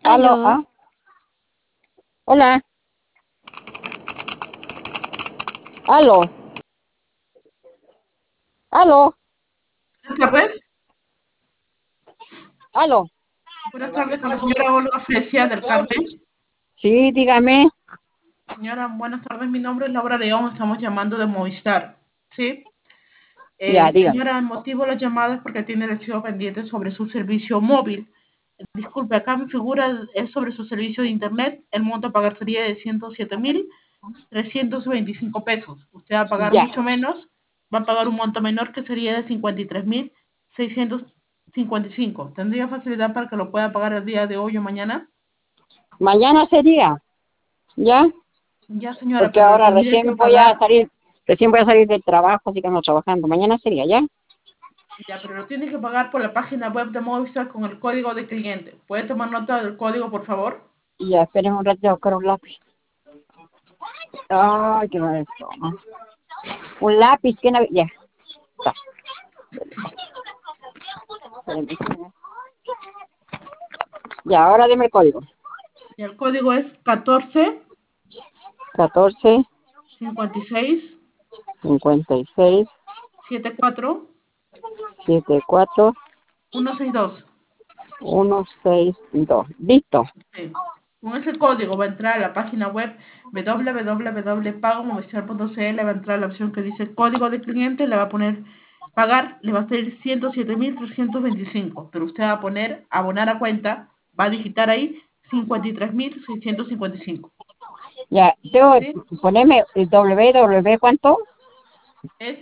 Aló, Aló, hola, aló, aló, Buenas tardes. aló. Buenas tardes con la señora Olga Fresia del Carmen. Sí, dígame. Señora, buenas tardes. Mi nombre es Laura León. Estamos llamando de Movistar. ¿Sí? Ya, dígame. Señora, el motivo de la llamada es porque tiene recibo pendiente sobre su servicio móvil. Disculpe, acá mi figura es sobre su servicio de internet. El monto a pagar sería de 107.325 pesos. Usted va a pagar Ya, mucho menos. Va a pagar un monto menor que sería de 53.655. ¿Tendría facilidad para que lo pueda pagar el día de hoy o mañana? mañana sería, ¿ya? Ya, señora, Porque pero lo ahora tendría que pagar, recién voy a salir del trabajo, así que ando trabajando. Mañana sería, ¿ya? ya, pero lo tiene que pagar por la página web de Movistar con el código de cliente. ¿Puede tomar nota del código, por favor? Ya, esperen un rato a buscar un lápiz. Ay, qué mal esto. Un lápiz, ya, está. Espérenme. Ya, ahora deme el código. Y el código es 14 14, 56 56, 74 74, 162. 162. Listo. Sí. Con ese código va a entrar a la página web www.pagomovistar.cl, va a entrar la opción que dice código de cliente, le va a poner pagar, le va a salir 107.325, pero usted va a poner abonar a cuenta, va a digitar ahí 53.655. Ya, tengo que ¿Sí? ponerme el www, ¿cuánto? Es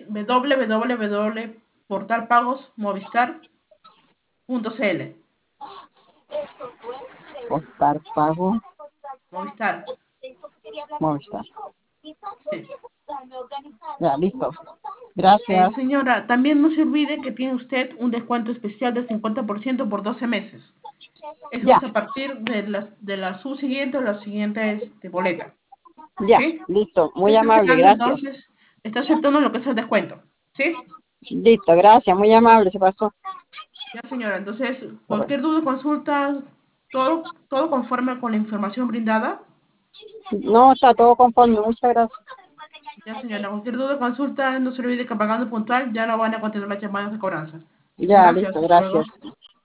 www.portalpagosmovistar.cl. Postar pago, Movistar. Movistar. Sí. Ya, listo. Gracias. Señora, también no se olvide que tiene usted un descuento especial del 50% por 12 meses. Eso Ya, es a partir de la subsiguiente o la siguiente boleta. ya, ¿Sí? listo. Usted Muy está amable, aceptando gracias. entonces, está aceptando lo que es el descuento. ¿Sí? Listo, gracias, muy amable, se pasó. Ya, señora. Entonces, Hasta luego. cualquier duda, consulta, todo conforme con la información brindada. No, está todo conforme, muchas gracias. Ya, señora. Cualquier duda, consulta, no se olvide que pagando puntual ya no van a continuar las llamadas de cobranza. Ya, listo, Gracias. Hasta luego. gracias.